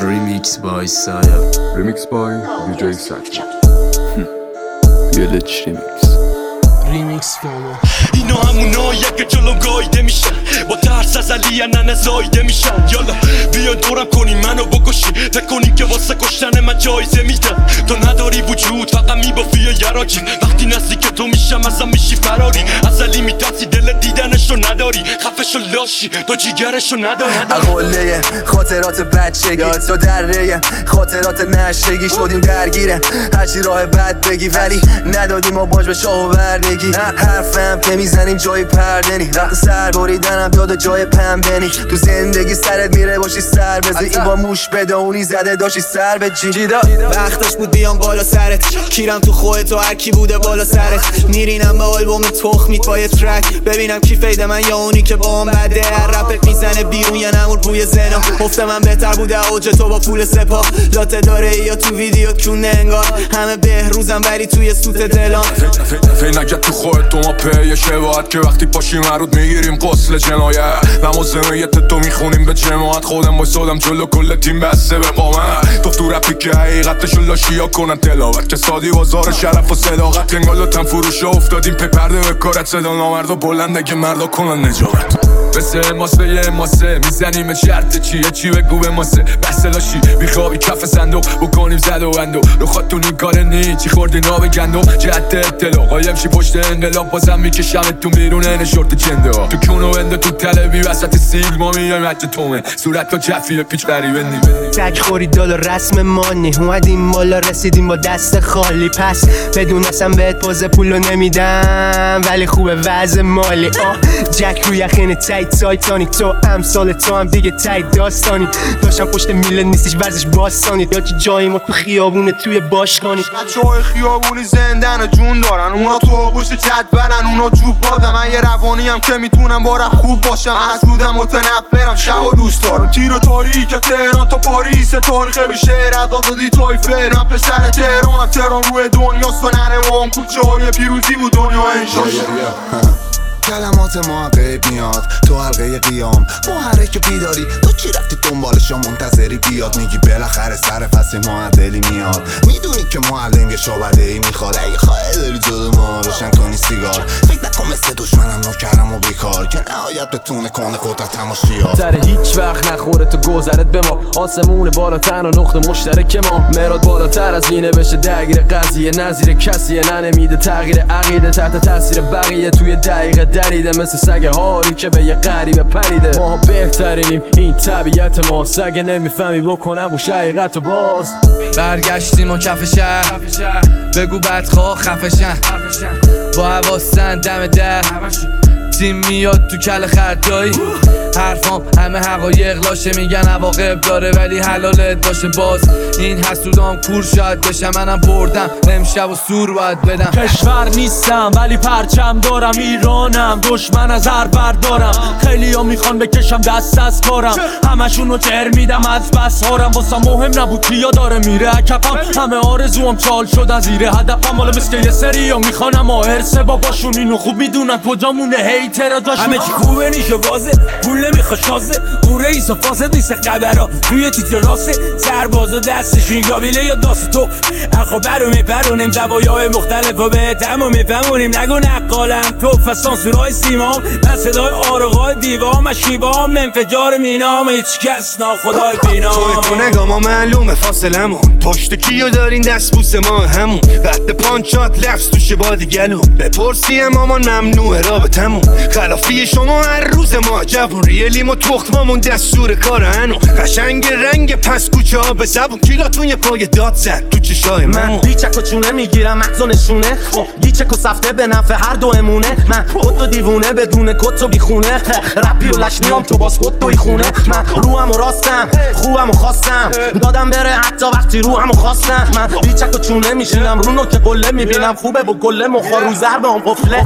Remix by Saya. Remix by DJ Satch. Village Remix. ریمیکس فامو اینا همونایی که جلوم گایده میشن با ترس از علی ننه زایده میشن یالا بیان دورم کنی منو بکشی فکر کنی که واسه کشتن من جایزه میدن تو نداری وجود فقط میبافی یا یراجی وقتی نزدیک تو میشم ازم میشی فراری از علی میترسی دل دیدنشو نداری خفشو لاشی تو جیگرشو نداری قله خاطرات بچگی تو دره خاطرات نشگی شدیم درگیره هرچی راه بد بگی ولی ندادیم ما باج به شاه و بردگی حرفم که میزنیم جای پردنی سر بریدنم یاد جای پنبنی تو زندگی سرت میره باشی سر بزی این با موش بدونی زده داشتی سر به جیدا وقتش بود بیام بالا سرت کیرم تو خودت و هرکی بوده بالا سرت میرینم به آلبوم تخمیت با یه ترک ببینم کی فیده من یا اونی که با هم بده هر رپت میزنه بیرون یا نمور روی زنا گفته من بهتر بوده اوج تو با پول سپاه لاته داره یا تو ویدیو کونه انگار همه بهروزم ولی توی سوت دلان فی نگه تو خودت تو ما پیه شباهت که وقتی پاشیم مرود میگیریم قسل جنایت نمازمیت تو میخونیم به جماعت خودم بایستادم جلو کل تیم بسته به قامت تو رپی که حقیقتشو لاشیا کنن تلاوت که سادی بازار شرف و صداقت انگال تن فروش افتادیم پی پرده به کارت صدا نامرد و بلنده که مردا کنن نجابت مثل ماسه یه ماسه میزنیم شرط چیه چی بگو به ماسه بسته لاشی میخوابی کف صندوق بکنیم زد و اندو رو خودتون این کار نی چی خوردی ناب گندو جهت اطلاع قایم شی پشت انقلاب بازم میکشم تو بیرونه نشورت جنده تو کونو انده تو تلوی وسط سیل ما میایم حج تومه صورت تو جفیه پیچ غریبه نی تک خوری دلار رسم مانی اومدیم بالا رسیدیم با دست خالی پس بدونستم بهت پوز پولو نمیدم ولی خوبه وضع مالی جک روی یخین تایت سایتانی تو امثال تو هم دیگه تایت داستانی داشتم پشت میله نیستیش ورزش باستانی یا که جایی ما تو خیابونه توی باشگانی بچه‌های خیابونی زندن و جون دارن اونا تو آغوش جدولن اونا جوب بادن من یه روانی هم که میتونم بارم خوب باشم از بودم متنفرم شب و دوست دارم تیر و تاریک تهران تا پاریس تاریخ بیشه رداد و دیتای فرم پسر تهرانم تهران روی دنیا سنره وام کوچه های پیروزی بود دنیا انشاش کلمات ما غیب میاد تو حلقه قیام محرک بیداری تو چی رفتی دنبالشا منتظری بیاد میگی بالاخره سر فصل معدلی میاد میدونی که معلم یه شعبده ای میخواد اگه خواهی داری جلو ما روشن کنی سیگار فکر نکن مثل دشمنم نوکرم و بیکار که نهایت بتونه کنه قدرت تماشیات سر هیچ وقت نخوره تو گذرت به ما آسمون بالاتر و نقطه مشترک ما مراد بالاتر از اینه بشه درگیر قضیه نظیر کسیه نمیده تغییر عقیده تحت تاثیر بقیه توی دقیقه دریده مثل سگ هاری که به یه غریبه پریده ما بهترینیم این طبیعت ما سگ نمیفهمی بکنم و شقیقت و باز برگشتیم و کف شهر بگو بدخواه خفشن با حواسن دم در تیم میاد تو کل خردایی حرفام همه حقایق لاشه میگن عواقب داره ولی حلالت باشه باز این حسودام کور شاید بشم منم بردم امشب و سور باید بدم کشور نیستم ولی پرچم دارم ایرانم دشمن از هر بردارم خیلی ها میخوان بکشم دست از کارم همشون رو چهر میدم از بس هارم واسه مهم نبود کیا داره میره کفم همه آرزوام چال شدن زیر هدفم حالا مثل یه سری ها میخوانم هرسه باباشون اینو خوب میدونن کجا مونه هیتر داشت همه چی خوبه نیشه وازه پول نمیخواد شازه اون رئیس و فاسد نیست قبرا روی تیتر راسه سرباز و دستشون گابیله یا داست تو اخو برو میپرونیم دوایای مختلف و به تمام میفهمونیم نگو نقالم تو فستان سورای سیمام من صدای آرقای دیوام شیبام انفجار مینام هیچ کس ناخدای بینام تو نگاه ما معلومه فاصلمون پشت کیو دارین دست بوس ما همون رد پانچات لفظ توشه با دیگلون بپرسیم مامان ممنوعه رابطمون خلافی شما هر روز ما جوون ریلیم و تخمامون دستور کار هنو قشنگ رنگ پس کوچه ها به زبون کیلاتون یه پای داد زد تو چشای من بیچک و چونه میگیرم مغز و نشونه گیچک و سفته به نفع هر دو امونه من خود و دیوونه بدون کت و بیخونه رپی و لشنیام تو باز خود توی خونه من روحم و راستم خوبم و خواستم دادم بره حتی وقتی روحم و خواستم من بیچک و چونه میشینم رو نوک قله میبینم خوبه با گله مخار رو ضربه هم قفله دیگه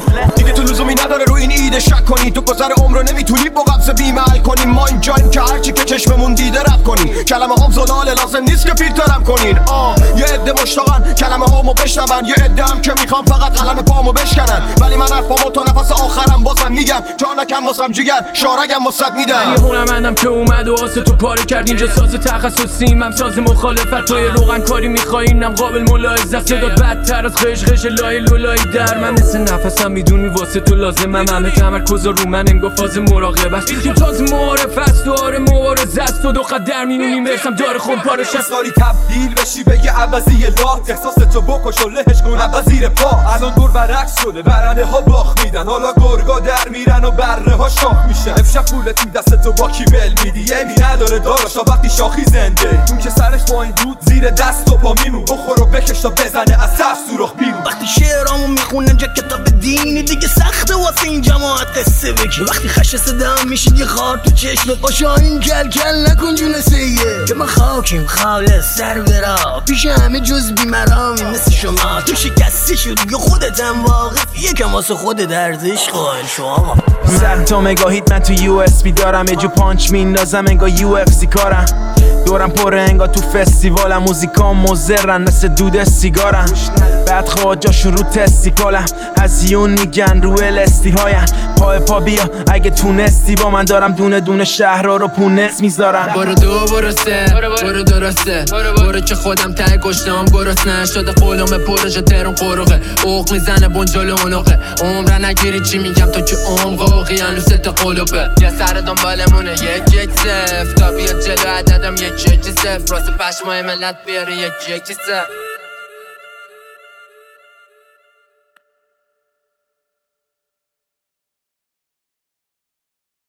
دیگه تو لزومی نداره رو این ایده شک کنی. تو گذر عمر رو نمیتونی با قبض بیمل کنی. ما اینجاییم که هرچی که چشممون دیده رد کنیم. کلمه هام زلاله لازم نیست که فیلترم کنین. یه عده مشتاقن کلمه هامو بشنون، یه عده هم که میخوام فقط قلم پامو بشکنن. ولی من حرفامو تا نفس آخرم بازم میگم، جا نکم واسم جگر شارگم واسط میدم. یه هنرمندم که اومد و آسه تو پاره کرد. اینجا ساز تخصصیم، هم ساز مخالفت. توی روغن کاری میخوای اینم قابل ملاحظه. صدات بدتر از قشقش لای لولایی در من. مثل نفسم میدونی واسه تو لازمم. همه تمرکز رو من انگار فاز مراقبت. این تاز معارف است و آره مبارزه است. تو دو قدر میونیم برسم داره خون پارش است. سالی تبدیل بشی بگه عوضی لات. احساستو بکش و لهش کن عوض زیر پا. الان دور برعکس شده، برنده ها باخ میدن. حالا گرگا در میرن و بره ها شاخ میشن. امشب پولت این دستتو با کی ول میدی؟ یمی نداره داراشا وقتی شاخی زنده. اون که سرش با این دود زیر دست و پا میمون. بخور و بکش تا بزنه از سر سوراخ بیرون. وقتی شعرامو میخونم جا کتاب دینی دیگه سخته واسه این جماعت قصه بگی. وقتی خش صدام میشید یه خار تو چشمت باشا این کل کل نکن جون سیه. که من خاکیم خالص سر برا پیش همه جز بیمرامی مثل شما. تو شکسته شدی یا خودت هم واقف یکم واسه خود دردش قائل شما. سر تا مگاهیت من تو یو اس بی دارم. یه جو پانچ میندازم انگار یو اف سی کارم. دورم پره انگار تو فستیوالم. موزیکام مزرن مثل دود سیگارم. بعد خواه جاشون رو تستیکالم. هزیون میگن رو الستی هایم. پا بیا اگه تونستی با من دارم دونه دونه شهرها رو پونس میذارم. برو دو برو سه برو درسته برو که خودم ته گشتم گرسنه شده قولم پروژه ترون قروقه. اوق میزنه بونجل اونقه عمره نگیری چی میگم تو که عمقه هنوز ست قلوبه. یه سر دنبالمونه یک صف تا بیاد جلو عددم یک صف. راست پشمای ملت بیاره یک صف.